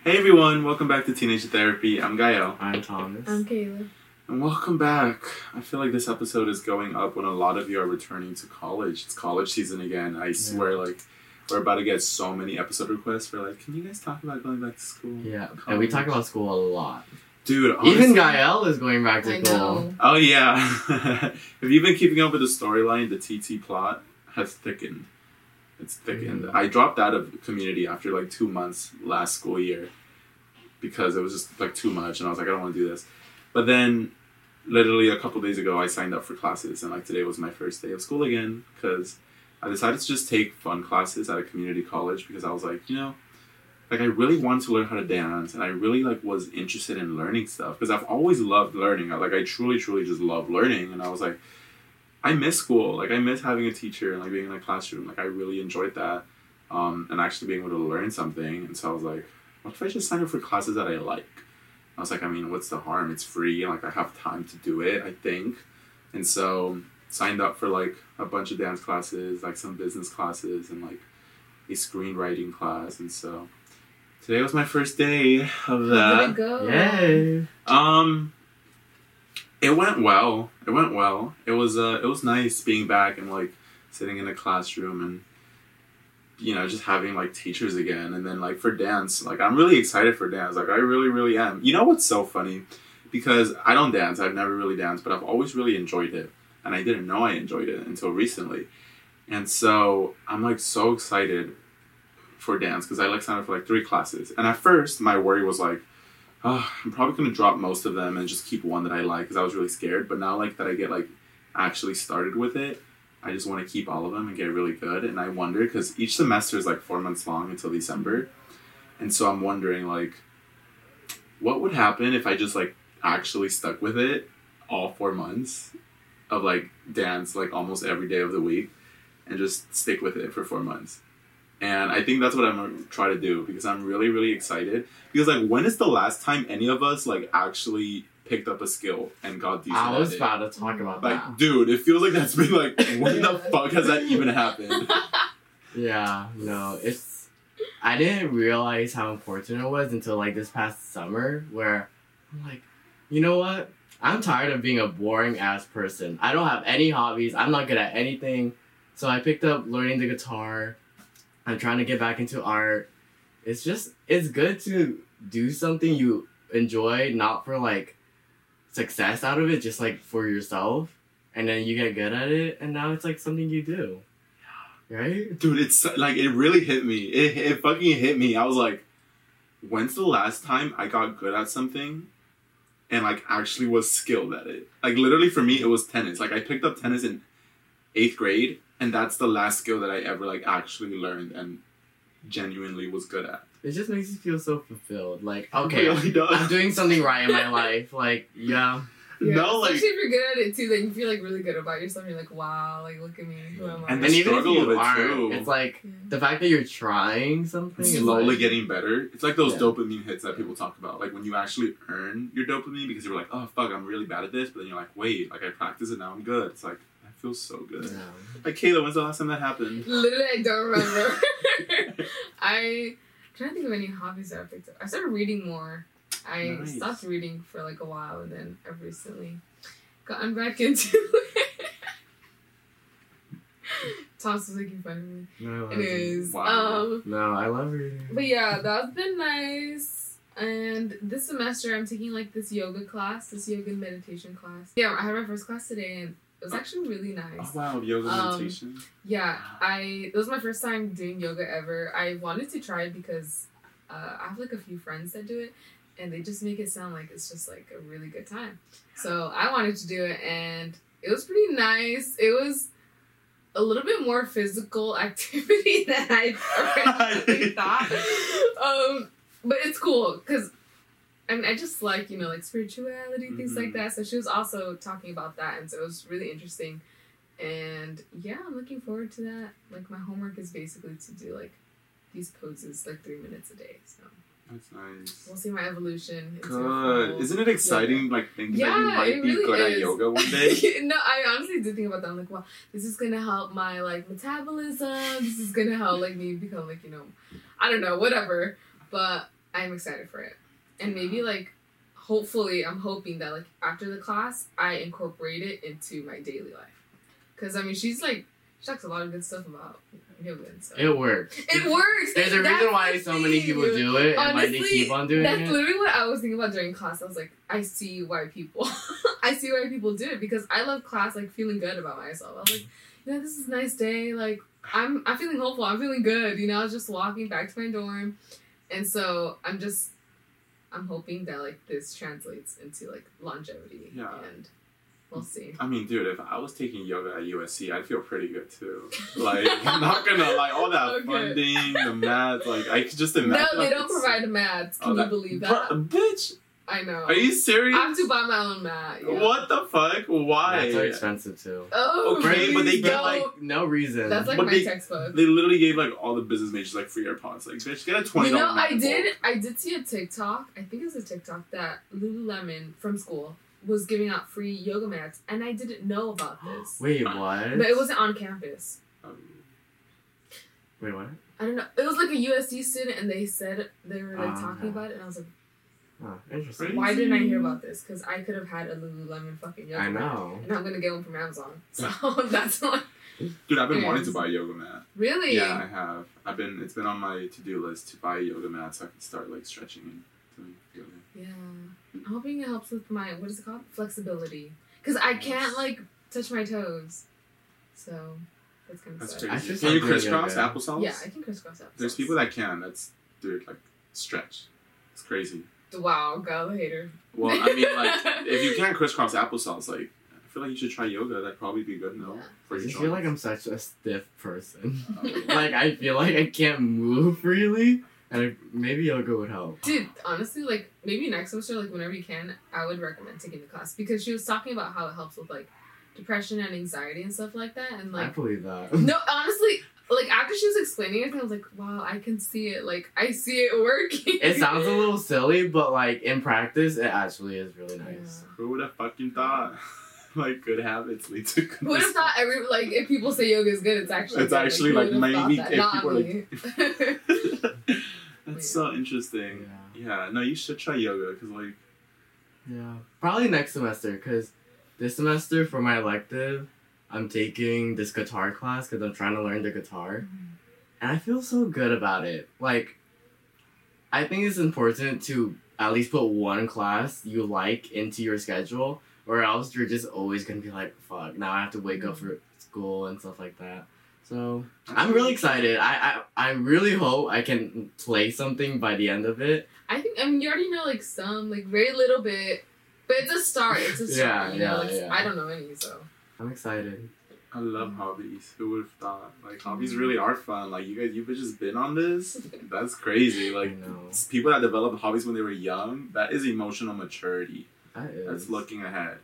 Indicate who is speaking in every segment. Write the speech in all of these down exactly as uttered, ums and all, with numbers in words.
Speaker 1: Hey everyone, welcome back to Teenage Therapy. I'm Gael.
Speaker 2: I'm Thomas.
Speaker 3: I'm Kayla.
Speaker 1: And welcome back. I feel like this episode is going up when a lot of you are returning to college. It's college season again. I yeah. swear, like, we're about to get so many episode requests for, like, can you guys talk about going back to school?
Speaker 2: Yeah, college? And we talk about school a lot.
Speaker 1: Dude, honestly,
Speaker 2: even Gael is going back to
Speaker 3: I
Speaker 2: school.
Speaker 3: know.
Speaker 1: Oh, yeah. Have you been keeping up with the storyline? The T T plot has thickened. It's thickened. Mm. I dropped out of community after, like, two months last school year because it was just, like, too much, and I was like, I don't want to do this. But then, literally a couple days ago, I signed up for classes, and, like, today was my first day of school again because I decided to just take fun classes at a community college because I was like, you know, like, I really wanted to learn how to dance, and I really, like, was interested in learning stuff because I've always loved learning. I, like, I truly, truly just love learning, and I was like, I miss school. Like, I miss having a teacher and, like, being in a classroom. Like, I really enjoyed that, um, and actually being able to learn something. And so I was like, what if I just sign up for classes that I like? I was like, I mean, what's the harm? It's free, and, like, I have time to do it, I think. And so signed up for, like, a bunch of dance classes, like, some business classes, and, like, a screenwriting class. And so today was my first day of that.
Speaker 3: How did it go?
Speaker 2: Yay!
Speaker 1: Um, it went well. It went well. It was uh, it was nice being back and, like, sitting in a classroom and, you know, just having, like, teachers again. And then, like, for dance, like, I'm really excited for dance. Like, I really, really am. You know what's so funny? Because I don't dance. I've never really danced, but I've always really enjoyed it. And I didn't know I enjoyed it until recently. And so I'm, like, so excited for dance because I, like, signed up for, like, three classes. And at first, my worry was, like, oh, I'm probably going to drop most of them and just keep one that I like because I was really scared. But now, like, that I get, like, actually started with it, I just want to keep all of them and get really good. And I wonder, because each semester is, like, four months long until December. And so I'm wondering, like, what would happen if I just, like, actually stuck with it all four months of, like, dance, like, almost every day of the week and just stick with it for four months. And I think that's what I'm going to try to do because I'm really, really excited. Because, like, when is the last time any of us, like, actually picked up a skill and got decent
Speaker 2: I was
Speaker 1: at it?
Speaker 2: about to talk about
Speaker 1: Like,
Speaker 2: that.
Speaker 1: dude, it feels like that's been, like, when the fuck has that even happened?
Speaker 2: Yeah, no, it's... I didn't realize how important it was until, like, this past summer where I'm like, you know what? I'm tired of being a boring-ass person. I don't have any hobbies. I'm not good at anything. So I picked up learning the guitar. I'm trying to get back into art. It's just, it's good to do something you enjoy, not for, like, success out of it, just, like, for yourself. And then you get good at it, and now it's, like, something you do. Right?
Speaker 1: Dude, it's, like, it really hit me. It, it fucking hit me. I was like, when's the last time I got good at something and, like, actually was skilled at it? Like, literally for me, it was tennis. Like, I picked up tennis in eighth grade, and that's the last skill that I ever, like, actually learned and genuinely was good at.
Speaker 2: It just makes you feel so fulfilled. Like, okay,
Speaker 1: It really does.
Speaker 2: I'm doing something right in my life. Like, yeah.
Speaker 3: Yeah,
Speaker 1: No, like,
Speaker 3: especially if you're good at it too, then you feel like really good about yourself. You're like, wow, like look at me, who am I?
Speaker 1: And the
Speaker 2: And even if
Speaker 1: struggle
Speaker 2: you
Speaker 1: of it,
Speaker 2: aren't,
Speaker 1: too.
Speaker 2: it's like,
Speaker 3: Yeah.
Speaker 2: the fact that you're trying something is
Speaker 1: slowly
Speaker 2: like,
Speaker 1: getting better. It's like those
Speaker 2: Yeah.
Speaker 1: dopamine hits that people talk about. Like, when you actually earn your dopamine because you're like, oh, fuck, I'm really bad at this. But then you're like, wait, like, I practice it, now I'm good. It's like, I feel so good.
Speaker 2: Yeah.
Speaker 1: Like, Kayla, when's the last time that happened?
Speaker 3: Literally, I don't remember. I I'm trying to think of any hobbies that I picked up. I started reading more. I
Speaker 1: Nice.
Speaker 3: stopped reading for like a while, and then I've recently gotten back into it. Thomas was making fun of me.
Speaker 2: No,
Speaker 3: Anyways,
Speaker 1: Wow.
Speaker 3: um,
Speaker 2: no, I love reading.
Speaker 3: but yeah, that's been nice. And this semester, I'm taking like this yoga class, this yoga and meditation class. Yeah, I had my first class today, and it was actually really nice.
Speaker 1: Oh, wow, yoga
Speaker 3: Um,
Speaker 1: meditation.
Speaker 3: Yeah, I it was my first time doing yoga ever. I wanted to try it because uh, I have like a few friends that do it, and they just make it sound like it's just like a really good time. So I wanted to do it, and it was pretty nice. It was a little bit more physical activity than I originally thought. Um, but it's cool because I mean I just like, you know, like spirituality, things
Speaker 1: Mhm.
Speaker 3: like that. So she was also talking about that, and so it was really interesting. And yeah, I'm looking forward to that. Like, my homework is basically to do like these poses like three minutes a day. So
Speaker 1: That's nice.
Speaker 3: we'll see my evolution. into
Speaker 1: Good.
Speaker 3: full
Speaker 1: Isn't it exciting,
Speaker 3: yoga.
Speaker 1: like, thinking
Speaker 3: Yeah,
Speaker 1: that you might
Speaker 3: it
Speaker 1: be
Speaker 3: really
Speaker 1: good at
Speaker 3: is.
Speaker 1: yoga one day?
Speaker 3: No, I honestly did think about that. I'm like, wow, this is gonna help my like metabolism. This is gonna help like me become like, you know, I don't know, whatever. But I'm excited for it. And maybe, like, hopefully, I'm hoping that, like, after the class, I incorporate it into my daily life. Because, I mean, she's, like, she talks a lot of good stuff about yoga and stuff.
Speaker 2: It works.
Speaker 3: It works!
Speaker 2: There's a
Speaker 3: That's
Speaker 2: reason why
Speaker 3: the
Speaker 2: so many
Speaker 3: thing.
Speaker 2: people do it, and
Speaker 3: Honestly,
Speaker 2: why they keep on doing
Speaker 3: that's
Speaker 2: it.
Speaker 3: That's literally what I was thinking about during class. I was like, I see why people, I see why people do it, because I love class, like, feeling good about myself. I was like, you know, this is a nice day, like, I'm I'm feeling hopeful, I'm feeling good, you know, I was just walking back to my dorm, and so I'm just, I'm hoping that, like, this translates into, like, longevity,
Speaker 1: Yeah.
Speaker 3: and we'll see.
Speaker 1: I mean, dude, if I was taking yoga at U S C, I'd feel pretty good too. Like, I'm not gonna like all that
Speaker 3: Okay.
Speaker 1: funding, the math. Like, I could just imagine.
Speaker 3: No, they
Speaker 1: like,
Speaker 3: don't
Speaker 1: it's-
Speaker 3: provide the mats. Can
Speaker 1: Oh,
Speaker 3: you
Speaker 1: that-
Speaker 3: believe that?
Speaker 1: Bru- bitch,
Speaker 3: I know.
Speaker 1: are you serious?
Speaker 3: I have to buy my own mat. Yeah.
Speaker 1: What the fuck? Why?
Speaker 2: That's so expensive too.
Speaker 3: Oh,
Speaker 1: Okay, but they
Speaker 3: please
Speaker 1: get,
Speaker 3: don't.
Speaker 1: like,
Speaker 2: No reason.
Speaker 3: That's like
Speaker 1: But
Speaker 3: my
Speaker 1: they-
Speaker 3: textbook.
Speaker 1: They literally gave like all the business majors like free AirPods. Like, bitch, get a twenty
Speaker 3: You
Speaker 1: dollars.
Speaker 3: know, I did. I did see a TikTok. I think it was a TikTok that Lululemon from school was giving out free yoga mats, and I didn't know about this.
Speaker 2: Wait, what?
Speaker 3: But it wasn't on campus.
Speaker 2: Wait, what?
Speaker 3: I don't know. It was like a U S C student, and they said they were like
Speaker 2: Ah.
Speaker 3: talking about it, and I was like,
Speaker 2: Oh, interesting.
Speaker 1: Really?
Speaker 3: why didn't I hear about this? Because I could have had a Lululemon fucking yoga
Speaker 2: I
Speaker 3: mat,
Speaker 2: know.
Speaker 3: and I'm gonna get one from Amazon. So that's not
Speaker 1: Dude, I've been
Speaker 3: Yes.
Speaker 1: wanting to buy a yoga mat.
Speaker 3: really.
Speaker 1: Yeah, I have. I've been. It's been on my to-do list to buy a yoga mat so I can start like stretching and doing yoga.
Speaker 3: Yeah, I'm hoping it helps with my, what is it called? Flexibility. Because I can't, like, touch my toes. So, that's gonna
Speaker 1: That's
Speaker 3: suck.
Speaker 2: I
Speaker 1: crazy.
Speaker 2: should
Speaker 1: Can you
Speaker 2: start doing
Speaker 1: crisscross
Speaker 2: yoga.
Speaker 1: applesauce?
Speaker 3: Yeah, I can crisscross up.
Speaker 1: There's people that can. That's dude, like stretch. It's crazy.
Speaker 3: Wow, God, the hater.
Speaker 1: Well, I mean, like if you can't crisscross applesauce, like I feel like you should try yoga. That'd probably be good. No,
Speaker 3: Yeah.
Speaker 1: for
Speaker 2: I
Speaker 1: your
Speaker 2: just feel like
Speaker 1: joints.
Speaker 2: I'm such a stiff person.
Speaker 1: Oh.
Speaker 2: Like, I feel like I can't move freely, and I, maybe yoga would help.
Speaker 3: Dude, honestly, like, maybe next semester, like, whenever you can, I would recommend taking the class. Because she was talking about how it helps with, like, depression and anxiety and stuff like that. And,
Speaker 2: I
Speaker 3: like,
Speaker 2: believe that.
Speaker 3: no, honestly, like, after she was explaining it, I was like, wow, I can see it. Like, I see it working.
Speaker 2: It sounds a little silly, but, like, in practice, it actually is really nice.
Speaker 1: Who would have fucking thought? Like good habits lead to good.
Speaker 3: Who would have thought every like if people say yoga is good, it's actually
Speaker 1: It's
Speaker 3: good.
Speaker 1: actually,
Speaker 3: who
Speaker 1: like,
Speaker 3: would have
Speaker 1: maybe
Speaker 3: thought that?
Speaker 1: if
Speaker 3: Not
Speaker 1: people are,
Speaker 3: me.
Speaker 1: That's so interesting.
Speaker 2: Yeah.
Speaker 1: Yeah, no, you should try yoga because like
Speaker 2: Yeah. Probably next semester, because this semester for my elective, I'm taking this guitar class because I'm trying to learn the guitar. And I feel so good about it. Like, I think it's important to at least put one class you like into your schedule, or else you're just always going to be like, fuck, now I have to wake up for school and stuff like that. So, I'm really excited. I, I, I really hope I can play something by the end of it.
Speaker 3: I think I mean you already know like some like very little bit, but it's a start. It's a start.
Speaker 2: Yeah,
Speaker 3: you know?
Speaker 2: yeah,
Speaker 3: like,
Speaker 2: yeah.
Speaker 3: I don't know any, so
Speaker 2: I'm excited.
Speaker 1: I love hobbies. Who would have thought? Like hobbies really are fun. Like you guys, you've just been on this. That's crazy. Like
Speaker 2: I know.
Speaker 1: s- people that develop hobbies when they were young. That is emotional maturity.
Speaker 2: That is.
Speaker 1: That's looking ahead.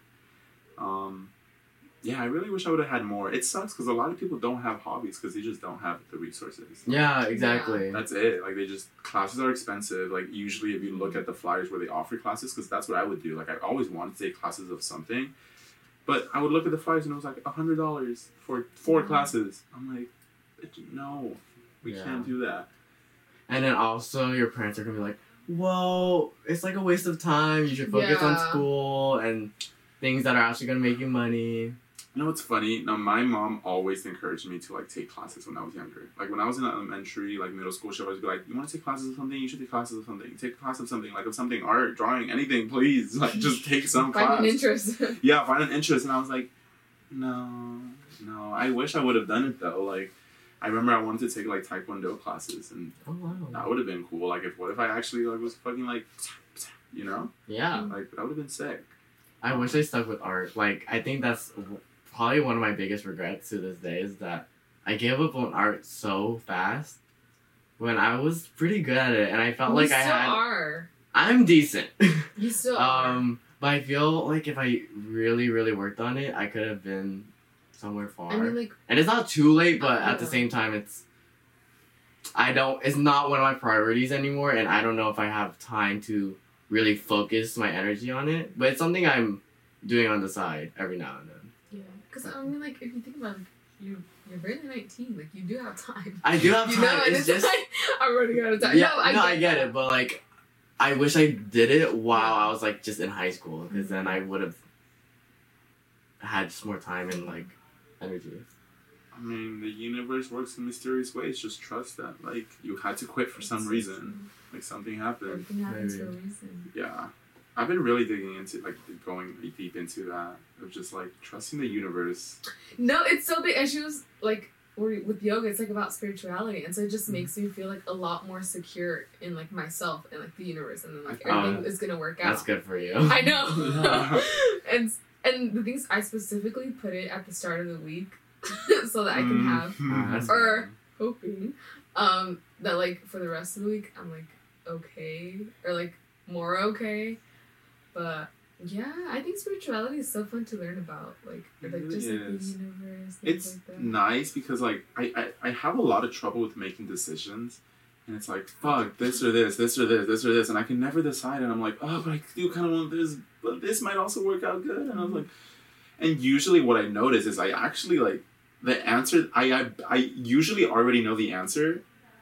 Speaker 1: Um, yeah, I really wish I would have had more. It sucks because a lot of people don't have hobbies because they just don't have the resources.
Speaker 2: Yeah, exactly.
Speaker 1: That's it. Like they just classes are expensive. Like usually, if you look at the flyers where they offer classes, because that's what I would do. Like I always wanted to take classes of something, but I would look at the flyers and it was like a hundred dollars for four
Speaker 3: Mhm.
Speaker 1: classes. I'm like, "Bitch, no, we
Speaker 2: Yeah.
Speaker 1: can't do that.
Speaker 2: And then also your parents are gonna be like, well, it's like a waste of time. You should focus on
Speaker 3: Yeah.
Speaker 2: school and things that are actually gonna make you money.
Speaker 1: You know what's funny? Now my mom always encouraged me to like take classes when I was younger. Like when I was in elementary, like middle school, she would always be like, "You want to take classes of something? You should take classes of something. Take a class of something, like of something, art, drawing, anything, please. Like just take some
Speaker 3: find
Speaker 1: class."
Speaker 3: an interest.
Speaker 1: Yeah, find an interest. And I was like, no, no. I wish I would have done it though. Like, I remember I wanted to take like Taekwondo classes, and
Speaker 2: Oh wow.
Speaker 1: that would have been cool. Like, if what if I actually like was fucking like, you know,
Speaker 2: Yeah.
Speaker 1: like that would have been sick.
Speaker 2: I wish I stuck with art. Like, I think that's w- probably one of my biggest regrets to this day is that I gave up on art so fast when I was pretty good at it, and I felt
Speaker 3: you
Speaker 2: like
Speaker 3: still
Speaker 2: I had.
Speaker 3: are.
Speaker 2: I'm decent.
Speaker 3: You still are.
Speaker 2: um, but I feel like if I really, really worked on it, I could have been somewhere far.
Speaker 3: I mean, like
Speaker 2: And it's not too late, but at the
Speaker 3: Yeah.
Speaker 2: same time, it's. I don't. It's not one of my priorities anymore, and I don't know if I have time to really focus my energy on it. But it's something I'm doing on the side every now and then.
Speaker 3: yeah, because I mean, like if you think about it, you you're barely nineteen. Like you do have time.
Speaker 2: I do have
Speaker 3: You
Speaker 2: time.
Speaker 3: know, and
Speaker 2: it's
Speaker 3: it's
Speaker 2: just
Speaker 3: like I'm running out of time.
Speaker 2: yeah.
Speaker 3: no, I
Speaker 2: no,
Speaker 3: get
Speaker 2: I get
Speaker 3: that.
Speaker 2: it, but like I wish I did it while I was like just in high school, because then I would have had just more time and like energy.
Speaker 1: I mean, the universe works in mysterious ways. Just trust that. Like, you had to quit for
Speaker 3: It's
Speaker 1: some
Speaker 3: so
Speaker 1: reason.
Speaker 3: true.
Speaker 1: Like, something happened.
Speaker 3: Everything happens
Speaker 2: Maybe.
Speaker 3: for a reason.
Speaker 1: Yeah. I've been really digging into, like, going deep into that. Of just, like, trusting the universe.
Speaker 3: No, it's so big. And she was like, or with yoga, it's like about spirituality, and so it just makes me feel like a lot more secure in like myself and like the universe, and then like
Speaker 1: Uh,
Speaker 3: everything is gonna work out.
Speaker 2: That's good for you.
Speaker 3: I know.
Speaker 1: Yeah.
Speaker 3: and and the things I specifically put it at the start of the week so that I can have
Speaker 2: Ah, that's
Speaker 3: or hoping um that like for the rest of the week I'm like okay or like more okay, but yeah, I think spirituality is so fun to learn about, like
Speaker 1: It
Speaker 3: like
Speaker 1: really
Speaker 3: just like the
Speaker 1: is.
Speaker 3: universe, things
Speaker 1: It's
Speaker 3: like that.
Speaker 1: nice because, like, I, I, I have a lot of trouble with making decisions. And it's like, fuck, this or this, this or this, this or this. And I can never decide. And I'm like, oh, but I do kind of want this. But this might also work out good. And I was like... And usually what I notice is I actually, like... The answer... I, I, I usually already know the answer.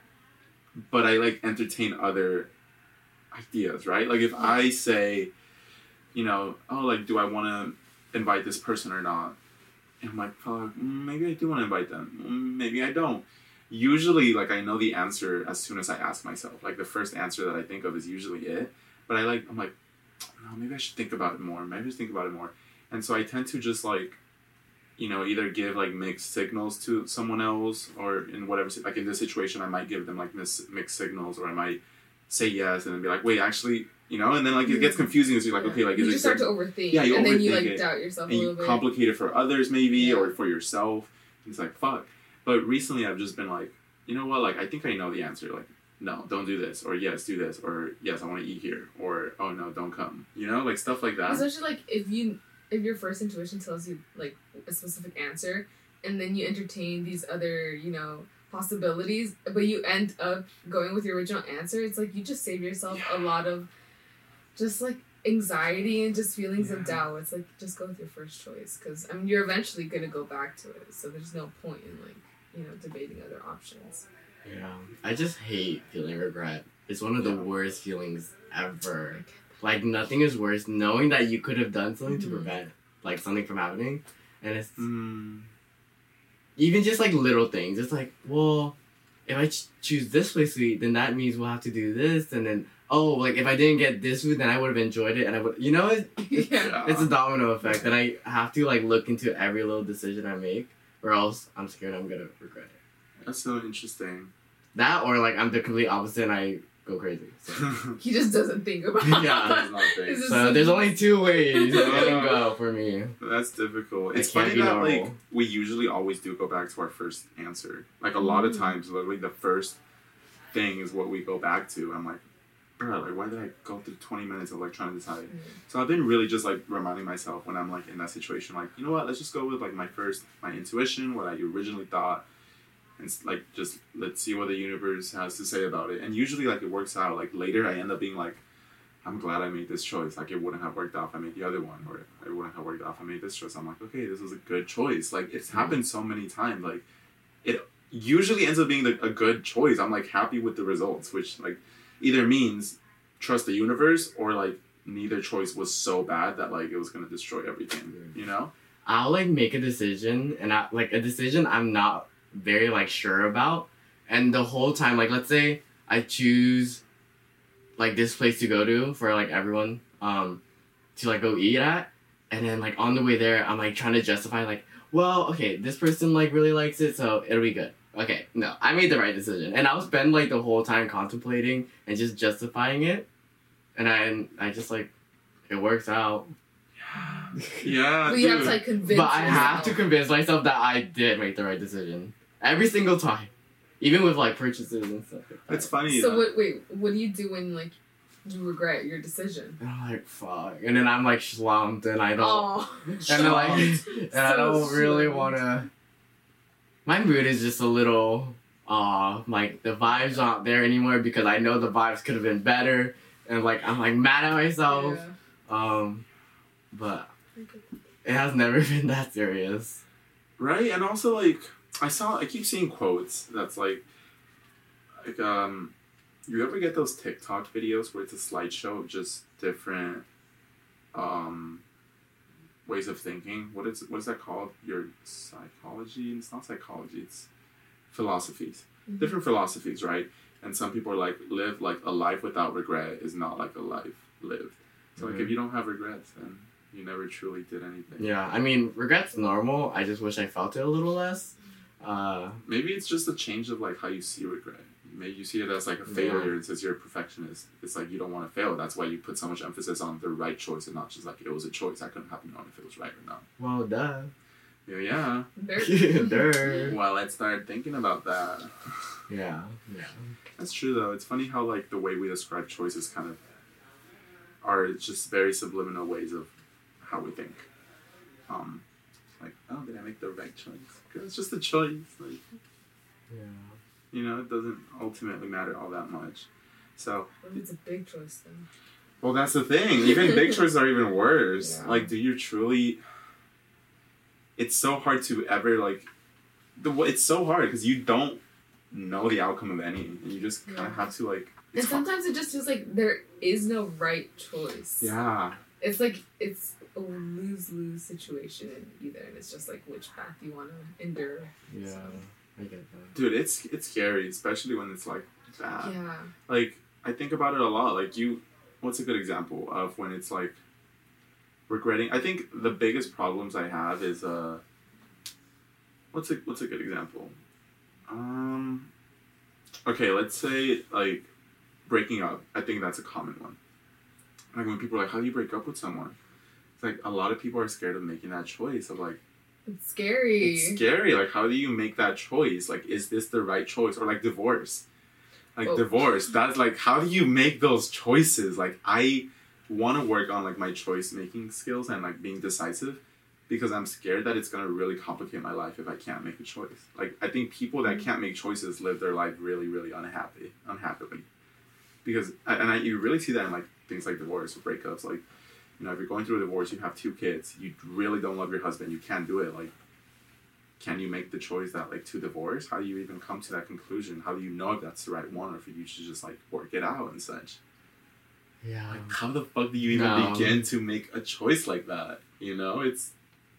Speaker 1: But I, like, entertain other ideas, right? Like, if I say... You know, oh, like, do I want to invite this person or not? And I'm like, fuck, maybe I do want to invite them. Maybe I don't. Usually, like, I know the answer as soon as I ask myself. Like, the first answer that I think of is usually it. But I, like, I'm like, no, maybe I should think about it more. Maybe I should think about it more. And so I tend to just, like, you know, either give, like, mixed signals to someone else, or in whatever, like, in this situation, I might give them, like, mis- mixed signals, or I might say yes and then be like, wait, actually... You know, and then, like, it gets confusing. So you're like,
Speaker 3: Yeah.
Speaker 1: okay, like,
Speaker 3: you
Speaker 1: is
Speaker 3: just
Speaker 1: it
Speaker 3: start to overthink,
Speaker 1: Yeah, you
Speaker 3: and then you
Speaker 1: overthink
Speaker 3: like
Speaker 1: it,
Speaker 3: doubt yourself
Speaker 1: and
Speaker 3: a
Speaker 1: you
Speaker 3: little bit.
Speaker 1: complicate it for others, maybe,
Speaker 3: Yeah.
Speaker 1: or for yourself. It's like, fuck. But recently, I've just been like, you know what? Like, I think I know the answer. Like, no, don't do this, or yes, do this, or yes, I want to eat here, or oh no, don't come. You know, like stuff like that.
Speaker 3: Especially like if you if your first intuition tells you like a specific answer, and then you entertain these other you know possibilities, but you end up going with your original answer. It's like you just save yourself a lot of just like anxiety and just feelings
Speaker 1: Yeah.
Speaker 3: of doubt. It's like just go with your first choice, because I mean you're eventually gonna go back to it. So there's no point in like you know debating other options.
Speaker 2: Yeah, I just hate feeling regret. It's one of the
Speaker 1: Yeah.
Speaker 2: worst feelings ever. Like, nothing is worse knowing that you could have done something
Speaker 3: Mhm.
Speaker 2: to prevent like something from happening, and it's
Speaker 1: Mm.
Speaker 2: even just like little things. It's like, well, if I ch- choose this place to eat, then that means we'll have to do this, and then oh, like if I didn't get this food, then I would have enjoyed it, and I would, you know, it,
Speaker 3: Yeah.
Speaker 2: it's a domino effect, and I have to like look into every little decision I make, or else I'm scared I'm gonna regret it.
Speaker 1: That's so interesting.
Speaker 2: That, or like I'm the complete opposite and I go crazy. So,
Speaker 3: He just doesn't think about
Speaker 2: Yeah,
Speaker 1: that's not big.
Speaker 3: It's just
Speaker 2: so there's only two ways to let him go for me.
Speaker 1: That's difficult.
Speaker 2: I
Speaker 1: It's
Speaker 2: can't
Speaker 1: funny
Speaker 2: be
Speaker 1: that
Speaker 2: normal.
Speaker 1: like we usually always do go back to our first answer. Like a lot of
Speaker 3: Mm.
Speaker 1: times, literally the first thing is what we go back to. I'm like, bro, like why did I go through twenty minutes of like trying to decide?
Speaker 3: Mm.
Speaker 1: So I've been really just like reminding myself when I'm like in that situation, like, you know what, let's just go with like my first, my intuition, what I originally thought, and s- like just let's see what the universe has to say about it. And usually like it works out. Like later I end up being like, I'm glad I made this choice. Like it wouldn't have worked out if I made the other one, or it wouldn't have worked out if I made this choice. I'm like, okay, this was a good choice. Like it's
Speaker 2: Mhm.
Speaker 1: happened so many times. Like it usually ends up being the, a good choice. I'm like happy with the results, which like either means trust the universe or like neither choice was so bad that like it was gonna destroy everything. You know?
Speaker 2: I'll like make a decision and I like a decision I'm not very like sure about, and the whole time, like let's say I choose like this place to go to for like everyone um to like go eat at, and then like on the way there I'm like trying to justify like, well, okay, this person like really likes it, so it'll be good. Okay, no, I made the right decision, and I'll spend like the whole time contemplating and just justifying it, and I I just like it works out.
Speaker 1: Yeah.
Speaker 3: But you have
Speaker 1: dude.
Speaker 3: to like convince.
Speaker 2: But I have
Speaker 3: yourself.
Speaker 2: to convince myself that I did make the right decision every single time, even with like purchases and stuff like that.
Speaker 1: It's funny.
Speaker 3: So
Speaker 1: uh,
Speaker 3: what? Wait, what do you do when like you regret your decision?
Speaker 2: And I'm like, fuck, and then I'm like slumped, and I don't,
Speaker 3: Oh,
Speaker 2: and then like, and I
Speaker 3: So
Speaker 2: don't really
Speaker 3: slumped.
Speaker 2: wanna. My mood is just a little off. Like the vibes aren't there anymore because I know the vibes could have been better, and like I'm like mad at myself. Um, but it has never been that serious.
Speaker 1: Right, and also like I saw, I keep seeing quotes that's like, like um, You ever get those TikTok videos where it's a slideshow of just different um, ways of thinking? What is what is that called? Your psychology? It's not psychology. It's philosophies. Mm-hmm. Different philosophies, right? And some people are like, live like a life without regret is not like a life lived. So mm-hmm. like if you don't have regrets, then you never truly did anything.
Speaker 2: Yeah, I mean, regret's normal. I just wish I felt it a little less. Uh,
Speaker 1: Maybe it's just a change of like how you see regret. Maybe you see it as like a failure,
Speaker 2: yeah.
Speaker 1: and since you're a perfectionist, it's like you don't want to fail. That's why you put so much emphasis on the right choice and not just like it was a choice. That couldn't happen on if it was right or not.
Speaker 2: Well, duh.
Speaker 1: Yeah, yeah.
Speaker 2: Duh.
Speaker 1: Well, let's start thinking about that.
Speaker 2: Yeah, yeah.
Speaker 1: That's true though. It's funny how like the way we describe choices kind of are just very subliminal ways of how we think. Um, like, oh, did I make the right choice? Because it's just a choice. Like,
Speaker 2: yeah.
Speaker 1: You know, it doesn't ultimately matter all that much. So.
Speaker 3: What if it's a big choice then?
Speaker 1: Well, that's the thing. Even big choices are even worse.
Speaker 3: Yeah.
Speaker 1: Like, do you truly? It's so hard to ever like. The it's so hard because you don't know the outcome of any, and you just kind of
Speaker 3: Yeah.
Speaker 1: have to like.
Speaker 3: And sometimes it just feels like there is no right choice.
Speaker 1: Yeah.
Speaker 3: It's like it's a lose-lose situation either, and it's just like which path you want to endure.
Speaker 2: Yeah,
Speaker 3: So.
Speaker 2: I get that.
Speaker 1: Dude, it's it's scary, especially when it's like that.
Speaker 3: Yeah.
Speaker 1: Like, I think about it a lot. Like, you, what's a good example of when it's like regretting? I think the biggest problems I have is uh. What's a what's a good example? Um. Okay, let's say like breaking up. I think that's a common one. Like when people are like, "How do you break up with someone?" It's like a lot of people are scared of making that choice of like.
Speaker 3: It's scary.
Speaker 1: It's scary. Like, how do you make that choice? Like, is this the right choice? Or like divorce. Like
Speaker 3: Oh.
Speaker 1: divorce. That's like, how do you make those choices? Like, I want to work on like my choice making skills and like being decisive, because I'm scared that it's gonna really complicate my life if I can't make a choice. Like, I think people that can't make choices live their life really, really unhappy, unhappily. Because and I you really see that in like things like divorce or breakups. Like, you know, if you're going through a divorce, you have two kids, you really don't love your husband, you can't do it. Like, can you make the choice that like to divorce? How do you even come to that conclusion? How do you know if that's the right one, or if you should just like work it out and such?
Speaker 2: Yeah.
Speaker 1: Like, how the fuck do you even
Speaker 2: No.
Speaker 1: begin to make a choice like that? You know, it's.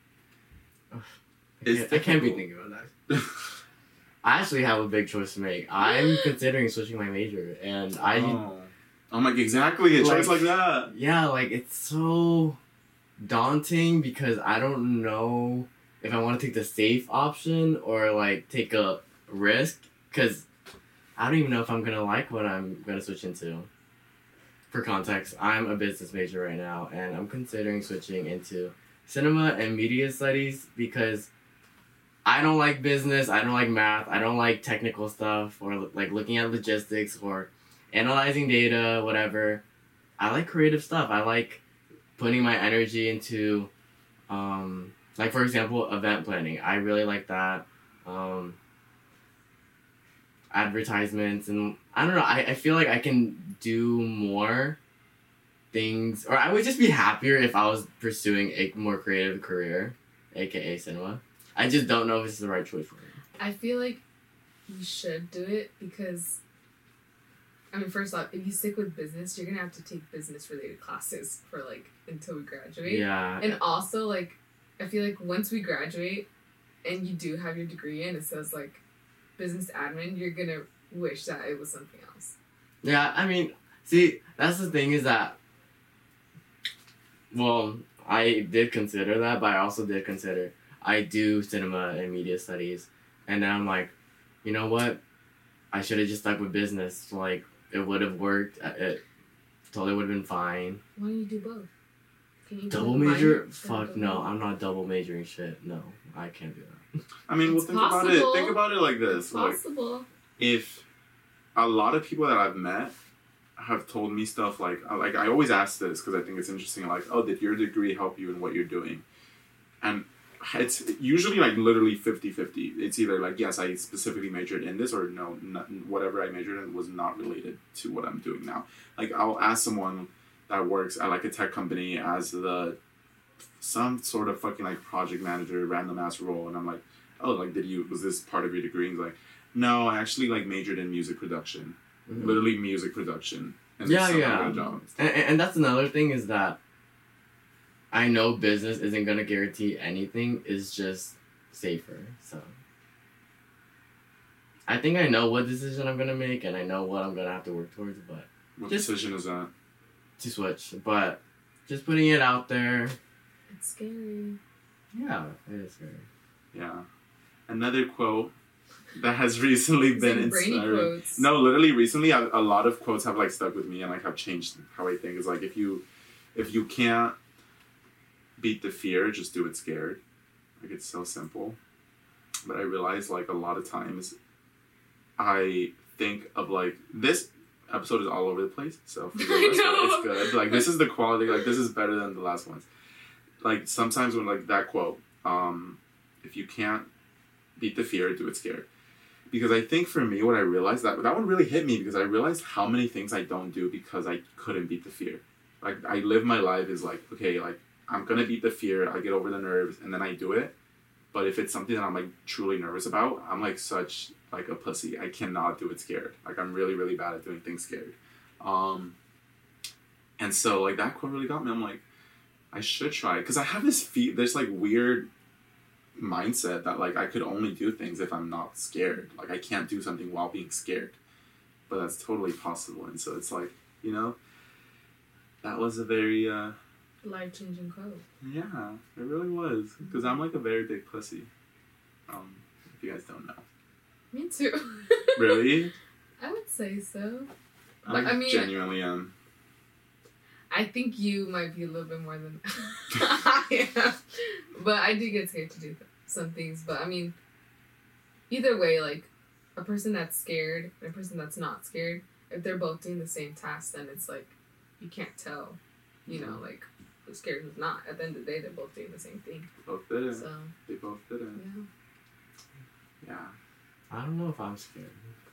Speaker 2: I
Speaker 1: It's
Speaker 2: can't, I can't be
Speaker 1: difficult.
Speaker 2: thinking about that. I actually have a big choice to make. I'm considering switching my major, and I.
Speaker 1: Oh. I'm like, exactly, a choice
Speaker 2: Like-
Speaker 1: like that.
Speaker 2: Yeah, like it's so daunting because I don't know if I want to take the safe option or like take a risk, because I don't even know if I'm gonna like what I'm gonna switch into. For context, I'm a business major right now, and I'm considering switching into cinema and media studies because I don't like business, I don't like math, I don't like technical stuff or like looking at logistics or analyzing data, whatever. I like creative stuff. I like putting my energy into, um, like for example, event planning. I really like that. Um, advertisements and I don't know. I, I feel like I can do more things, or I would just be happier if I was pursuing a more creative career, aka cinema. I just don't know if it's the right choice for me.
Speaker 3: I feel like you should do it because, I mean, first off, if you stick with business, you're gonna have to take business-related classes for like until we graduate.
Speaker 2: Yeah.
Speaker 3: And also, like, I feel like once we graduate and you do have your degree and it says like business admin, you're gonna wish that it was something else.
Speaker 2: Yeah, I mean, see, that's the thing is that, well, I did consider that, but I also did consider, I do cinema and media studies, and then I'm like, you know what, I should have just stuck with business, like, it would have worked, it totally would have been fine.
Speaker 3: Why don't you do both? Can you do
Speaker 2: Double
Speaker 3: minor
Speaker 2: major?
Speaker 3: and
Speaker 2: Fuck
Speaker 3: double
Speaker 2: no,
Speaker 3: major?
Speaker 2: I'm not double majoring shit, no, I can't do that.
Speaker 1: I mean, well,
Speaker 3: It's
Speaker 1: think about it.
Speaker 3: possible.
Speaker 1: Think about it like this.
Speaker 3: It's
Speaker 1: Like,
Speaker 3: possible.
Speaker 1: if a lot of people that I've met have told me stuff like, like I always ask this because I think it's interesting. Like, oh, did your degree help you in what you're doing? And it's usually like literally fifty-fifty. It's either like, yes, I specifically majored in this, or no, not, whatever I majored in was not related to what I'm doing now. Like, I'll ask someone that works at like a tech company as the some sort of fucking like project manager, random ass role, and I'm like, oh, like, did you, was this part of your degree? And he's like, no, I actually like majored in music production.
Speaker 2: Mhm.
Speaker 1: literally music production. And
Speaker 2: Yeah,
Speaker 1: somehow
Speaker 2: yeah.
Speaker 1: got a job.
Speaker 2: And, and that's another thing is that I know business isn't gonna guarantee anything. It's just safer. So I think I know what decision I'm gonna make, and I know what I'm gonna have to work towards. But
Speaker 1: What
Speaker 2: Just-
Speaker 1: decision is that?
Speaker 2: to switch, but just putting it out there.
Speaker 3: It's scary.
Speaker 2: Yeah, it is scary.
Speaker 1: Yeah. Another quote that has recently
Speaker 3: It's
Speaker 1: been
Speaker 3: like brainy
Speaker 1: inspiring.
Speaker 3: quotes.
Speaker 1: No, literally recently, a, a lot of quotes have like stuck with me and like have changed how I think. It's like if you, if you can't beat the fear, just do it scared. Like it's so simple, but I realize like a lot of times, I think of like this episode is all over the place. So forgive
Speaker 3: I
Speaker 1: us, but
Speaker 3: know.
Speaker 1: it's good. Like this is the quality. Like this is better than the last ones. Like sometimes when like that quote, um, if you can't beat the fear, do it scared. Because I think for me, what I realized that that one really hit me because I realized how many things I don't do because I couldn't beat the fear. Like I live my life is like, okay, like I'm gonna beat the fear, I get over the nerves, and then I do it. But if it's something that I'm like truly nervous about, I'm like such like a pussy. I cannot do it scared. Like I'm really, really bad at doing things scared. Um, and so like that quote really got me. I'm like, I should try it because I have this fe- There's like weird mindset that like I could only do things if I'm not scared. Like I can't do something while being scared, but that's totally possible. And so it's like, you know, that was a very uh
Speaker 3: Life changing quote.
Speaker 1: yeah, it really was because I'm like a very big pussy. Um, if you guys don't know,
Speaker 3: Me too.
Speaker 1: really,
Speaker 3: I would say so.
Speaker 1: I,
Speaker 3: But, I mean-
Speaker 1: genuinely am.
Speaker 3: I think you might be a little bit more than I am. But I do get scared to do th- some things. But I mean, either way, like a person that's scared and a person that's not scared, if they're both doing the same task, then it's like you can't tell, you know, like who's scared, who's not. At the end of the day, they're both doing the same thing.
Speaker 1: Both did it.
Speaker 3: So,
Speaker 1: They both did it.
Speaker 3: yeah.
Speaker 1: Yeah.
Speaker 2: I don't know if I'm scared.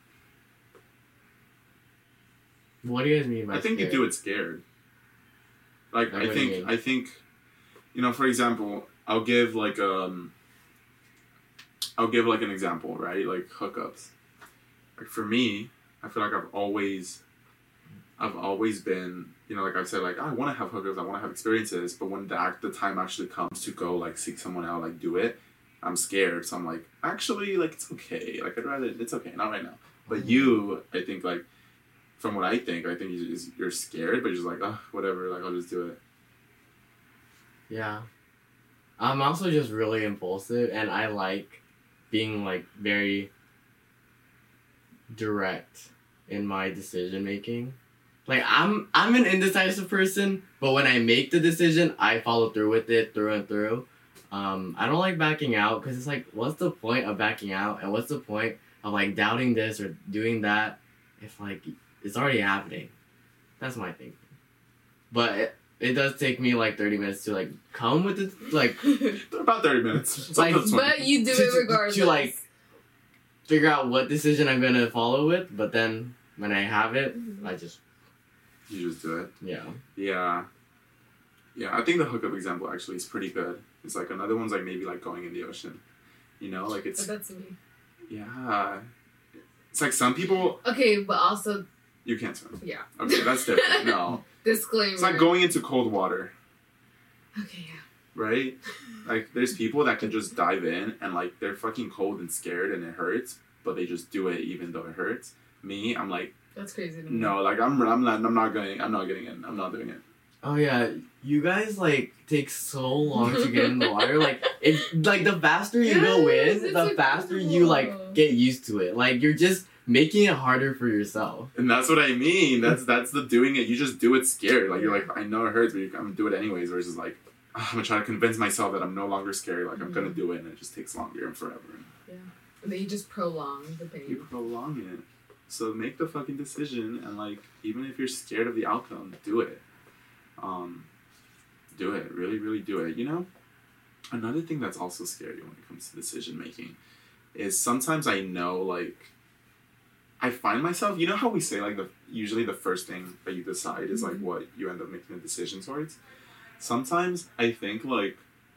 Speaker 2: What do you guys mean by
Speaker 1: I think
Speaker 2: scared?
Speaker 1: you do it scared. Like
Speaker 2: Like,
Speaker 1: I
Speaker 2: what do you
Speaker 1: think
Speaker 2: mean?
Speaker 1: I think, you know, for example, I'll give like um. I'll give like an example, right? Like hookups. Like for me, I feel like I've always, I've always been, you know, like I've said, like I want to have hookups, I want to have experiences, but when the act, the time actually comes to go like seek someone out, like do it, I'm scared. So I'm like, actually, like it's okay. Like I'd rather, it's okay, not right now. But you, I think like. From what I think, I think you just, you're scared, but you're just like, oh, whatever, like, I'll just do it.
Speaker 2: Yeah. I'm also just really impulsive, and I like being, like, very direct in my decision making. Like, I'm I'm an indecisive person, but when I make the decision, I follow through with it through and through. Um, I don't like backing out, because it's like, what's the point of backing out, and what's the point of, like, doubting this or doing that if, like, it's already happening. That's my thinking. But it, it does take me like thirty minutes to like come with it, like
Speaker 1: About thirty minutes.
Speaker 2: Like,
Speaker 1: Sometimes twenty.
Speaker 3: But you do
Speaker 2: To-
Speaker 3: it
Speaker 2: to-
Speaker 3: regardless.
Speaker 2: to, like, figure out what decision I'm gonna follow with. But then when I have it,
Speaker 3: Mhm.
Speaker 2: I just
Speaker 1: You just do it.
Speaker 2: yeah.
Speaker 1: Yeah. Yeah, I think the hookup example actually is pretty good. It's like another one's like maybe like going in the ocean. You know, like
Speaker 3: But
Speaker 1: it's,
Speaker 3: that's me.
Speaker 1: yeah. It's like some people,
Speaker 3: Okay, but also,
Speaker 1: you can't swim.
Speaker 3: yeah.
Speaker 1: Okay, that's different. No.
Speaker 3: Disclaimer.
Speaker 1: It's like going into cold water,
Speaker 3: Okay, yeah.
Speaker 1: right? Like there's people that can just dive in and like they're fucking cold and scared and it hurts, but they just do it even though it hurts. Me, I'm like,
Speaker 3: That's crazy to me.
Speaker 1: no, like I'm, I'm not, I'm not going, I'm not getting in. I'm not doing it.
Speaker 2: Oh yeah, you guys like take so long to get in the water. Like it, like the faster you go
Speaker 3: Yes,
Speaker 2: in,
Speaker 3: it's
Speaker 2: the faster you like
Speaker 3: incredible.
Speaker 2: get used to it. Like you're just making it harder for yourself.
Speaker 1: And that's what I mean. That's that's the doing it. You just do it scared. Like you're like, I know it hurts, but you, I'm gonna do it anyways. Versus like, "Ah, I'm gonna try to convince myself that I'm no longer scared. Like I'm gonna do it, and it just takes longer and forever.
Speaker 3: And then you just prolong the
Speaker 1: You
Speaker 3: pain.
Speaker 1: prolong it. So make the fucking decision, and like even if you're scared of the outcome, do it. Um, do it. Really, really do it. You know, another thing that's also scary when it comes to decision making is sometimes I know like. I find myself, you know how we say like the usually the first thing that you decide is like
Speaker 3: Mhm.
Speaker 1: what you end up making a decision towards. Sometimes I think like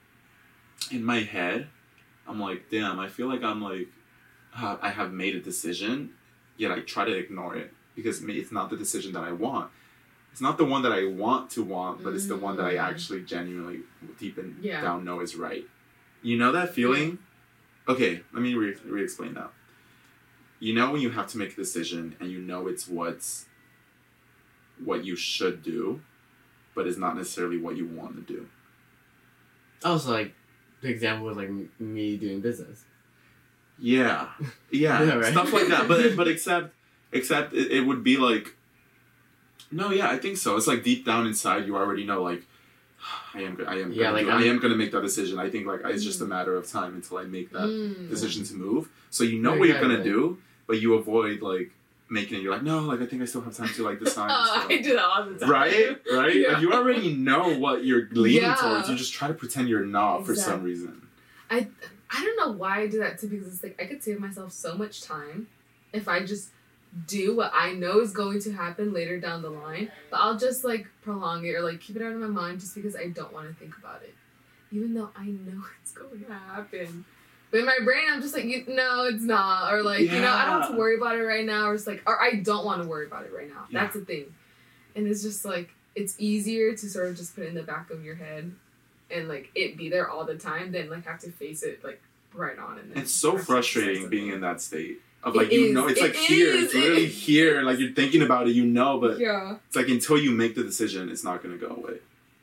Speaker 1: in my head, I'm like, damn, I feel like I'm like, ha- I have made a decision, yet I try to ignore it. because ma- it's not the decision that I want. It's not the one that I want to want, but it's the one that I
Speaker 3: Mm.
Speaker 1: actually genuinely deep in
Speaker 3: Yeah.
Speaker 1: down know is right. You know that feeling? Okay, let me re- re-explain that. You know when you have to make a decision and you know it's what's what you should do, but it's not necessarily what you want to do.
Speaker 2: Oh, so like the example was like m- me doing business.
Speaker 1: Yeah, yeah,
Speaker 2: Yeah, right?
Speaker 1: stuff like that. But but except except it, it would be like, no, yeah, I think so. It's like deep down inside, you already know, like, I am, I am,
Speaker 2: Yeah,
Speaker 1: gonna
Speaker 2: like
Speaker 1: do,
Speaker 2: I'm-
Speaker 1: I am gonna make that decision. I think like it's just a matter of time until I make that
Speaker 3: Mm.
Speaker 1: decision to move. So you know
Speaker 2: Yeah,
Speaker 1: what you're gonna
Speaker 2: exactly.
Speaker 1: do, but you avoid like making it. You're like, no, like I think I still have time to like decide. and
Speaker 3: Oh,
Speaker 1: stuff."
Speaker 3: I do that all the time.
Speaker 1: Right, right.
Speaker 3: Yeah.
Speaker 1: Like you already know what you're leaning
Speaker 3: Yeah.
Speaker 1: towards. You just try to pretend you're not for some
Speaker 3: Exactly.
Speaker 1: reason.
Speaker 3: I I don't know why I do that too, because it's like I could save myself so much time if I just do what I know is going to happen later down the line, but I'll just like prolong it or like keep it out of my mind just because I don't want to think about it, even though I know it's going to happen. But in my brain, I'm just like, you, no, it's not, or like, you know, I don't have to
Speaker 1: Yeah.
Speaker 3: worry about it right now, or it's like, or I don't want to worry about it right now.
Speaker 1: Yeah.
Speaker 3: That's the thing, and it's just like it's easier to sort of just put it in the back of your head and like it be there all the time than like have to face it like right on. And then
Speaker 1: It's so
Speaker 3: have to
Speaker 1: frustrating
Speaker 3: decide
Speaker 1: being
Speaker 3: something.
Speaker 1: in that state of
Speaker 3: It
Speaker 1: like you
Speaker 3: is.
Speaker 1: know it's
Speaker 3: It
Speaker 1: like here,
Speaker 3: is.
Speaker 1: it's literally
Speaker 3: It-
Speaker 1: here, and like you're thinking about it, you know, but
Speaker 3: Yeah.
Speaker 1: it's like until you make the decision, it's not gonna go away.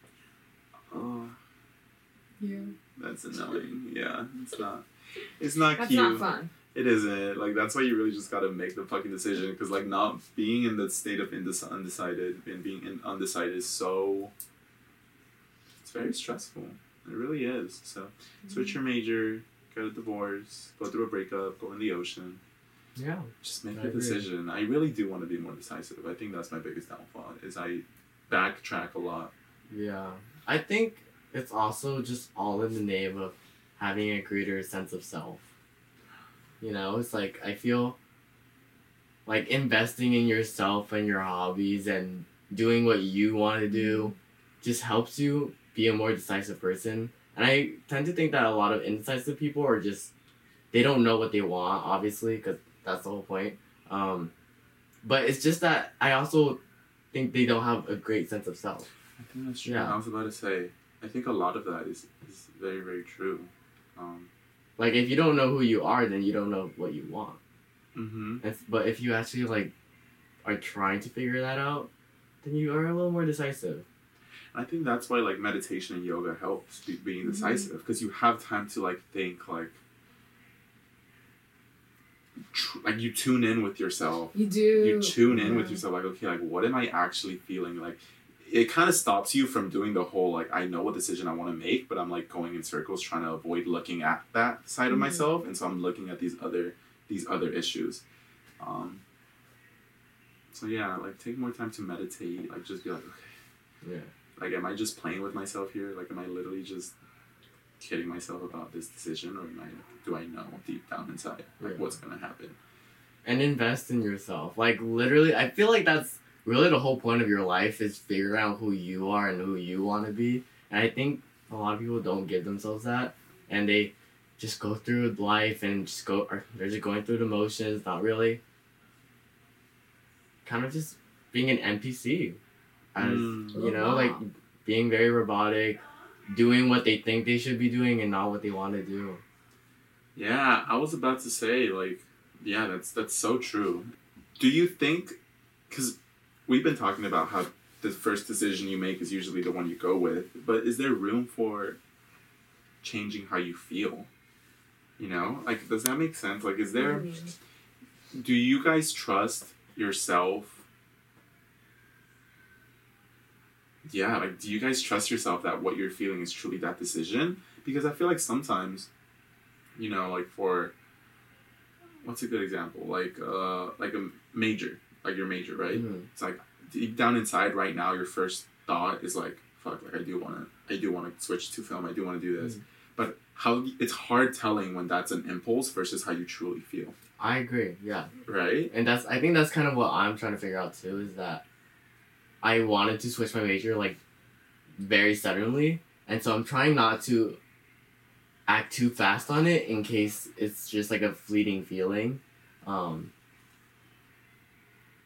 Speaker 1: Oh,
Speaker 3: Yeah.
Speaker 1: that's annoying. Yeah, it's not. It's not
Speaker 3: That's
Speaker 1: cute.
Speaker 3: not fun.
Speaker 1: It isn't. Like that's why you really just gotta make the fucking decision, because like not being in the state of indec- undecided and being in undecided is so. It's very stressful. It really is. So switch your major, get a divorce, go through a breakup, go in the ocean.
Speaker 2: Yeah.
Speaker 1: Just make
Speaker 2: I
Speaker 1: a
Speaker 2: agree.
Speaker 1: decision. I really do want to be more decisive. I think that's my biggest downfall. Is I backtrack a lot.
Speaker 2: Yeah. I think it's also just all in the name of having a greater sense of self. You know, it's like I feel like investing in yourself and your hobbies and doing what you want to do just helps you be a more decisive person. And I tend to think that a lot of indecisive people are just, they don't know what they want, obviously, because that's the whole point. Um, but it's just that I also think they don't have a great sense of self.
Speaker 1: I think that's true.
Speaker 2: Yeah.
Speaker 1: I was about to say. I think a lot of that is is very very true. Um,
Speaker 2: Like, if you don't know who you are, then you don't know what you want.
Speaker 1: mm-hmm.
Speaker 2: If, but if you actually, like, are trying to figure that out, then you are a little more decisive.
Speaker 1: I think that's why like meditation and yoga helps be, being
Speaker 3: Mhm.
Speaker 1: decisive, because you have time to like think like. Tr- like you tune in with yourself.
Speaker 3: You do.
Speaker 1: You tune in with
Speaker 3: Yeah.
Speaker 1: yourself, like, okay, like what am I actually feeling? Like it kind of stops you from doing the whole like I know what decision I want to make, but I'm like going in circles trying to avoid looking at that side of
Speaker 3: Mhm.
Speaker 1: myself, and so I'm looking at these other these other issues. Um, so yeah, like take more time to meditate. Like just be like, okay,
Speaker 2: Yeah.
Speaker 1: like am I just playing with myself here? Like am I literally just kidding myself about this decision, or am I do I know deep down inside like
Speaker 2: Yeah.
Speaker 1: what's gonna happen?
Speaker 2: And invest in yourself. Like, literally, I feel like that's really the whole point of your life is figuring out who you are and who you want to be. And I think a lot of people don't give themselves that. And they just go through life and just go, or they're just going through the motions, not really. Kind of just being an N P C. As,
Speaker 1: Mm.
Speaker 2: you know, like being very robotic, doing what they think they should be doing and not what they want to do.
Speaker 1: Yeah, I was about to say, like, yeah, that's that's so true. Do you think, because we've been talking about how the first decision you make is usually the one you go with, but is there room for changing how you feel? You know, like, does that make sense? Like, is there,
Speaker 3: Mm.
Speaker 1: do you guys trust yourself? Yeah, like, do you guys trust yourself that what you're feeling is truly that decision? Because I feel like sometimes, you know, like for, what's a good example? Like, uh, like a major, like your major, right?
Speaker 2: Mhm.
Speaker 1: It's like deep down inside right now, your first thought is like, fuck, like I do want to, I do want to switch to film. I do want to do this.
Speaker 2: Mhm.
Speaker 1: But how, it's hard telling when that's an impulse versus how you truly feel,
Speaker 2: I agree, yeah.
Speaker 1: right?
Speaker 2: And that's I think that's kind of what I'm trying to figure out too, is that I wanted to switch my major like very suddenly, and so I'm trying not to act too fast on it in case it's just like a fleeting feeling. Um,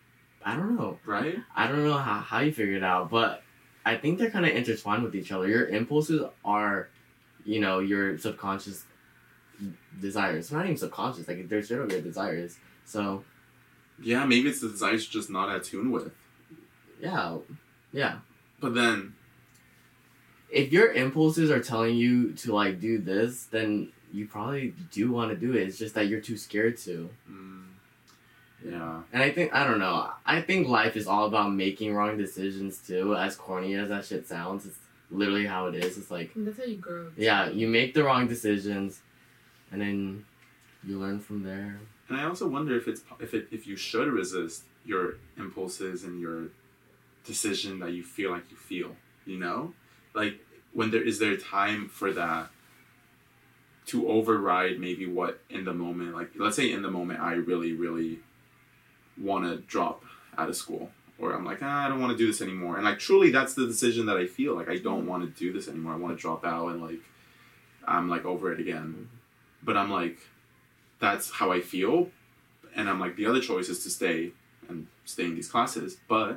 Speaker 2: I don't know.
Speaker 1: right?
Speaker 2: I don't know how, how you figure it out, but I think they're kind of intertwined with each other. Your impulses are, you know, your subconscious desires. Not even subconscious, like they're sort of your desires. So,
Speaker 1: Yeah, maybe it's the desires you're just not at tune with.
Speaker 2: yeah, yeah.
Speaker 1: But then,
Speaker 2: If your impulses are telling you to like do this, then you probably do want to do it. It's just that you're too scared to.
Speaker 1: mm, yeah,
Speaker 2: And I think, I don't know, I think life is all about making wrong decisions too. As corny as that shit sounds, it's literally how it is. It's like,
Speaker 3: And that's how you grow.
Speaker 2: yeah, you make the wrong decisions, and then you learn from there.
Speaker 1: and I also wonder if it's if it if you should resist your impulses and your decision that you feel like you feel. You know, like when there is there time for that to override maybe what in the moment, like let's say in the moment I really really want to drop out of school, or I'm like, ah, I don't want to do this anymore, and like truly that's the decision that I feel like I don't want to do this anymore. I want to drop out, and like I'm like over it again, but I'm like, that's how I feel, and I'm like, the other choice is to stay and stay in these classes, but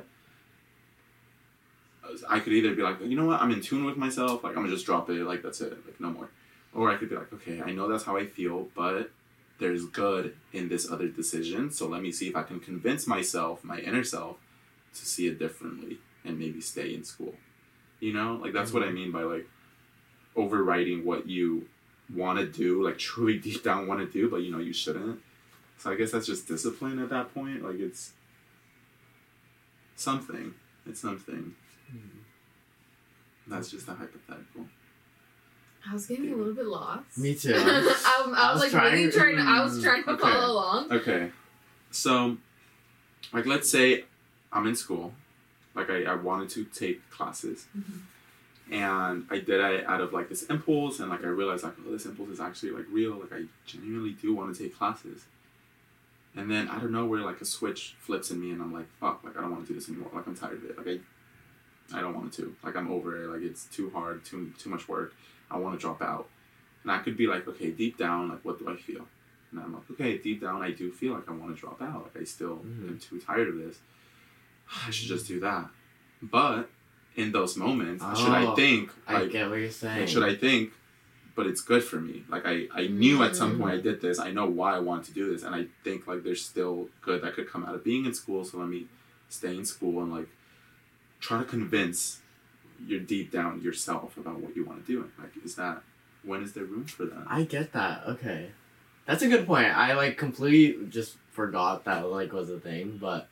Speaker 1: I could either be like, you know what, I'm in tune with myself, like I'm gonna just drop it, like that's it, like no more. Or I could be like, okay, I know that's how I feel, but there's good in this other decision, so let me see if I can convince myself, my inner self, to see it differently and maybe stay in school. You know, like that's mm-hmm. what I mean by like overriding what you want to do, like truly deep down want to do, but you know you shouldn't. So I guess that's just discipline at that point. Like it's something. It's something. Mm-hmm. That's just a hypothetical.
Speaker 3: I was getting a little bit lost.
Speaker 2: Me too.
Speaker 3: I, I, I was, was like trying, really trying to, I was trying to
Speaker 1: okay.
Speaker 3: follow along.
Speaker 1: Okay. So, like, let's say I'm in school. Like, I, I wanted to take classes. Mm-hmm. And I did it out of, like, this impulse. And, like, I realized, like, oh, this impulse is actually, like, real. Like, I genuinely do want to take classes. And then, I don't know where, like, a switch flips in me. And I'm like, fuck, like, I don't want to do this anymore. Like, I'm tired of it. Like, I, I don't want to. Like, I'm over it. Like, it's too hard, too too much work. I want to drop out. And I could be like, okay, deep down, like, what do I feel? And I'm like, okay, deep down, I do feel like I want to drop out. Like, I still mm-hmm. am too tired of this. I should just do that. But in those moments, oh, should I think... Like,
Speaker 2: I get what you're saying.
Speaker 1: Like, should I think, but it's good for me. Like, I, I knew mm-hmm. at some point I did this. I know why I want to do this. And I think, like, there's still good that could come out of being in school. So let me stay in school and, like, try to convince... you're deep down yourself about what you want to do. Like, is that, when is there room for that?
Speaker 2: I get that. Okay. That's a good point. I, like, completely just forgot that, like, was a thing, but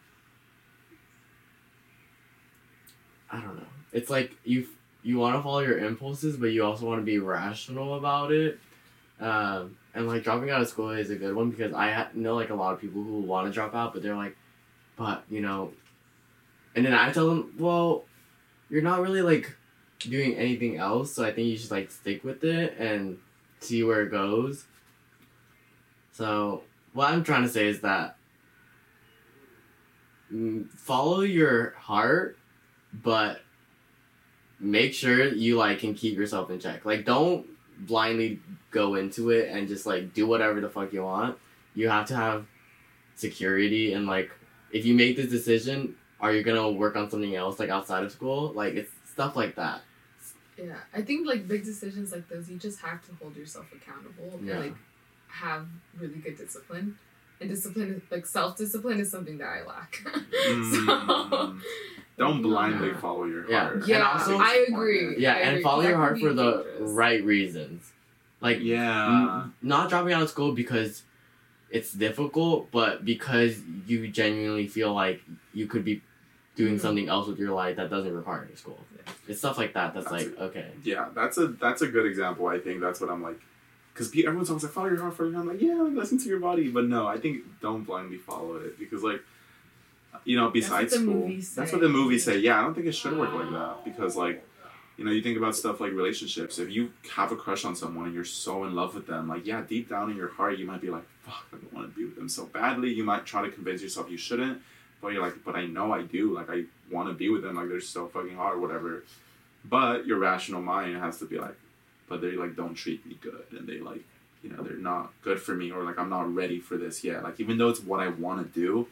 Speaker 2: I don't know. It's like, you you want to follow your impulses, but you also want to be rational about it. Um, and, like, dropping out of school is a good one, because I ha- know, like, a lot of people who want to drop out, but they're like, but, you know, and then I tell them, well, you're not really, like, doing anything else, so I think you should, like, stick with it and see where it goes. So, what I'm trying to say is that mm, follow your heart, but make sure you, like, can keep yourself in check. Like, don't blindly go into it and just, like, do whatever the fuck you want. You have to have security, and, like, if you make this decision... are you gonna work on something else, like, outside of school? Like, it's stuff like that.
Speaker 3: Yeah, I think, like, big decisions like those, you just have to hold yourself accountable
Speaker 2: yeah.
Speaker 3: and, like, have really good discipline. And discipline, like, self-discipline is something that I lack.
Speaker 1: mm, so, don't blindly
Speaker 3: yeah.
Speaker 1: follow your
Speaker 2: yeah.
Speaker 1: heart.
Speaker 3: Yeah,
Speaker 2: and also,
Speaker 3: I agree.
Speaker 2: Yeah,
Speaker 3: I
Speaker 2: and
Speaker 3: agree.
Speaker 2: follow
Speaker 3: That
Speaker 2: your heart
Speaker 3: can
Speaker 2: for
Speaker 3: be
Speaker 2: the
Speaker 3: dangerous.
Speaker 2: right reasons. Like,
Speaker 1: yeah.
Speaker 2: n- not dropping out of school because it's difficult, but because you genuinely feel like you could be doing mm-hmm. something else with your life that doesn't require your school. Yeah. It's stuff like that that's, that's like, a, okay.
Speaker 1: Yeah, that's a that's a good example, I think. That's what I'm like. Because everyone's always like, follow your heart, follow your heart. I'm like, yeah, like, listen to your body. But no, I think don't blindly follow it. Because, like, you know, besides
Speaker 3: that's
Speaker 1: school, that's what the movies say. Yeah, I don't think it should work like that. Because, like, you know, you think about stuff like relationships. If you have a crush on someone and you're so in love with them, like, yeah, deep down in your heart, you might be like, fuck, I don't want to be with them so badly. You might try to convince yourself you shouldn't. But you're like, but I know I do. Like, I want to be with them. Like, they're so fucking hot or whatever. But your rational mind has to be like, but they, like, don't treat me good. And they, like, you know, they're not good for me. Or, like, I'm not ready for this yet. Like, even though it's what I want to do,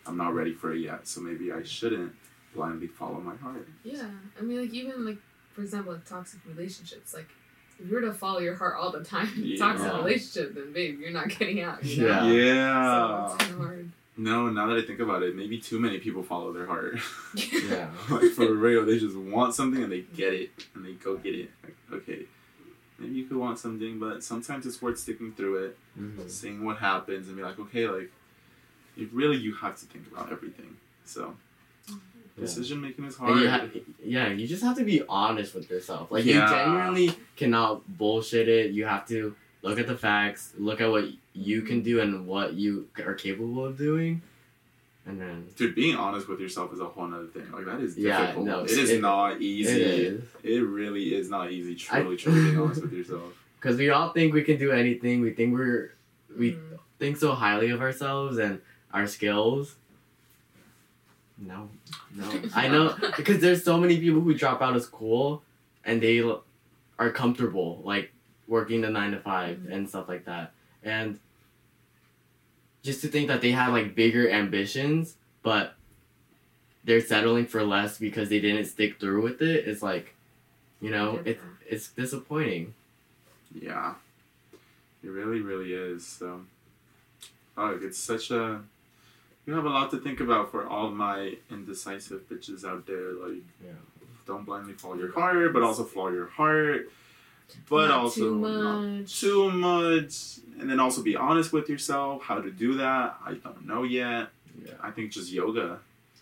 Speaker 1: I'm not ready for it yet, so maybe I shouldn't blindly follow my heart.
Speaker 3: Yeah, I mean, like even like for example, like toxic relationships, like. If you were to follow your heart all the time,
Speaker 1: Yeah.
Speaker 3: toxic relationship, then babe, you're not getting out. You know?
Speaker 2: Yeah.
Speaker 1: Yeah.
Speaker 3: So it's kind of hard.
Speaker 1: No, now that I think about it, maybe too many people follow their heart.
Speaker 2: Yeah.
Speaker 1: Like for real, they just want something and they get it and they go get it. Like, okay, maybe you could want something, but sometimes it's worth sticking through it,
Speaker 2: Mm-hmm.
Speaker 1: seeing what happens, and be like, okay, like, you really you have to think about everything. So, decision making is hard.
Speaker 2: And you ha- yeah, you just have to be honest with yourself. Like
Speaker 1: Yeah.
Speaker 2: you genuinely cannot bullshit it. You have to look at the facts, look at what you can do and what you are capable of doing, and then
Speaker 1: Dude, being honest with yourself is a whole nother thing. Like that is
Speaker 2: Yeah,
Speaker 1: difficult.
Speaker 2: no,
Speaker 1: it is
Speaker 2: it-
Speaker 1: not easy.
Speaker 2: it is.
Speaker 1: It really is not easy. Truly,
Speaker 2: I-
Speaker 1: truly being honest with yourself.
Speaker 2: because we all think we can do anything. We think we're we
Speaker 3: Mm.
Speaker 2: think so highly of ourselves and our skills. No, no. I know because there's so many people who drop out of school and they l- are comfortable like working the nine to five
Speaker 3: Mhm.
Speaker 2: and stuff like that. And just to think that they have like bigger ambitions, but they're settling for less because they didn't stick through with it is like, you know,
Speaker 3: Yeah.
Speaker 2: it's it's disappointing.
Speaker 1: Yeah, it really, really is. So, oh, it's such a. You have a lot to think about for all my indecisive bitches out there. Like,
Speaker 2: Yeah.
Speaker 1: don't blindly follow your heart, but also follow your heart. But
Speaker 3: Not
Speaker 1: also
Speaker 3: too
Speaker 1: not
Speaker 3: much.
Speaker 1: too much, and then also be honest with yourself. How to do that? I don't know yet.
Speaker 2: Yeah.
Speaker 1: I think just yoga.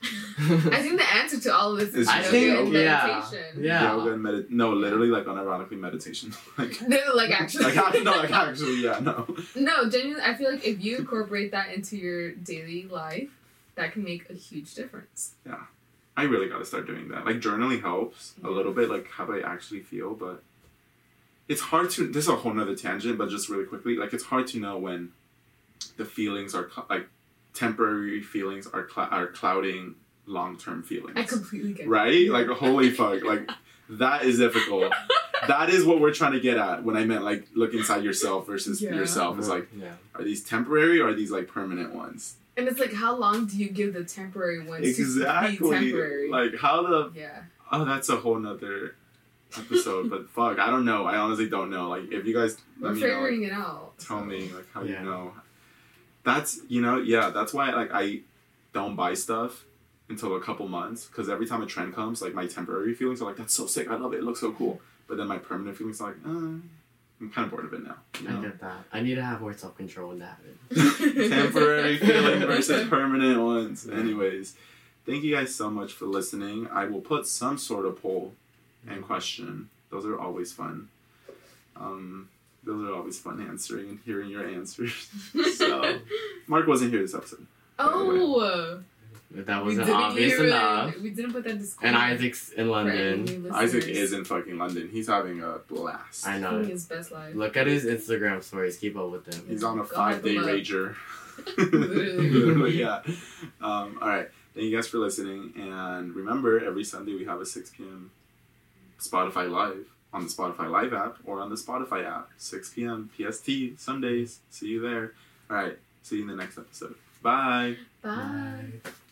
Speaker 3: I think the answer to all of this is
Speaker 1: Is
Speaker 2: I
Speaker 3: yoga
Speaker 2: think
Speaker 3: and
Speaker 2: yeah.
Speaker 3: meditation.
Speaker 2: Yeah.
Speaker 1: Yoga and medit. No, literally, like unironically meditation. like,
Speaker 3: No, like actually.
Speaker 1: like I- no, like actually, yeah, no.
Speaker 3: No, genuinely, I feel like if you incorporate that into your daily life, that can make a huge difference.
Speaker 1: I really got to start doing that. Like journaling helps a little bit, like how do I actually feel, but it's hard to. This is a whole nother tangent, but just really quickly, like it's hard to know when the feelings are cl- like temporary feelings are cl- are clouding long term feelings.
Speaker 3: I completely get it.
Speaker 1: Right? Like holy fuck, like that is difficult. That is what we're trying to get at when I meant like look inside yourself versus
Speaker 3: Yeah.
Speaker 1: yourself. It's like,
Speaker 2: yeah.
Speaker 1: are these temporary or are these like permanent ones?
Speaker 3: And it's like, how long do you give the temporary ones to
Speaker 1: Exactly.
Speaker 3: be temporary?
Speaker 1: Like how the
Speaker 3: yeah.
Speaker 1: oh that's a whole nother episode. But fuck, I don't know. I honestly don't know. Like if you guys
Speaker 3: We're
Speaker 1: let me know, like,
Speaker 3: figuring it out.
Speaker 1: tell
Speaker 3: so.
Speaker 1: me like how
Speaker 2: Yeah.
Speaker 1: you know. That's you know yeah. That's why like I don't buy stuff until a couple months because every time a trend comes, like my temporary feelings are like that's so sick. I love it. It looks so cool. But then my permanent feelings are like, uh, I'm kind of bored of it now. You
Speaker 2: I
Speaker 1: know?
Speaker 2: get that. I need to have more self control in that.
Speaker 1: Temporary feeling versus permanent ones. Anyways, thank you guys so much for listening. I will put some sort of poll and question. Those are always fun. Um, those are always fun answering and hearing your answers. So, Mark wasn't here this episode.
Speaker 3: Oh,
Speaker 2: That
Speaker 3: we
Speaker 2: wasn't
Speaker 3: didn't
Speaker 2: obvious
Speaker 3: even-
Speaker 2: enough.
Speaker 3: We didn't put that disclaimer.
Speaker 2: And Isaac's in
Speaker 3: for any
Speaker 2: London.
Speaker 3: new
Speaker 1: Isaac
Speaker 3: listeners.
Speaker 1: is in fucking London. He's having a blast.
Speaker 2: I
Speaker 3: Living
Speaker 2: know.
Speaker 3: his best life.
Speaker 2: Look at his Instagram stories. Keep up with them.
Speaker 1: He's on a
Speaker 3: Go
Speaker 1: five day
Speaker 3: hype him up.
Speaker 1: rager.
Speaker 3: Literally.
Speaker 1: Literally, yeah. Um, all right. Thank you guys for listening. And remember, every Sunday we have a six p.m. Spotify Live on the Spotify Live app or on the Spotify app. six p.m. P S T, Sundays. See you there. All right. See you in the next episode. Bye.
Speaker 3: Bye.
Speaker 2: Bye.